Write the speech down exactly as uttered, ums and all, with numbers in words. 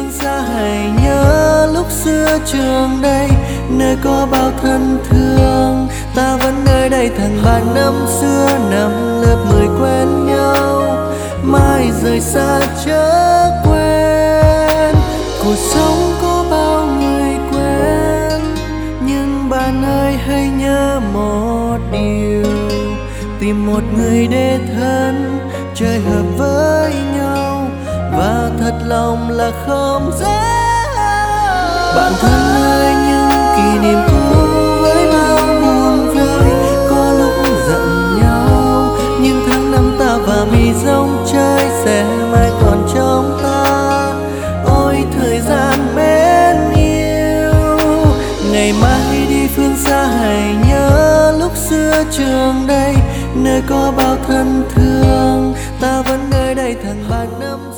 phương xa hãy nhớ lúc xưa trường đây, nơi có bao thân thương. Ta vẫn nơi đây thằng bạn năm xưa, năm lớp mười quen nhau, mai rời xa chớ quên. Cuộc sống có bao người quen, nhưng bạn ơi hãy nhớ một điều, tìm một người để thân, chơi hợp với nhau và thật lòng là không dễ. Bạn thân ơi, những kỷ niệm cũ với bao buồn vui, có lúc giận nhau, nhưng tháng năm ta và mi rong chơi sẽ mãi còn trong ta. Ôi thời gian mến yêu, ngày mai đi phương xa hãy nhớ lúc xưa trường đây, nơi có bao thân thương. Ta vẫn nơi đây thằng bạn năm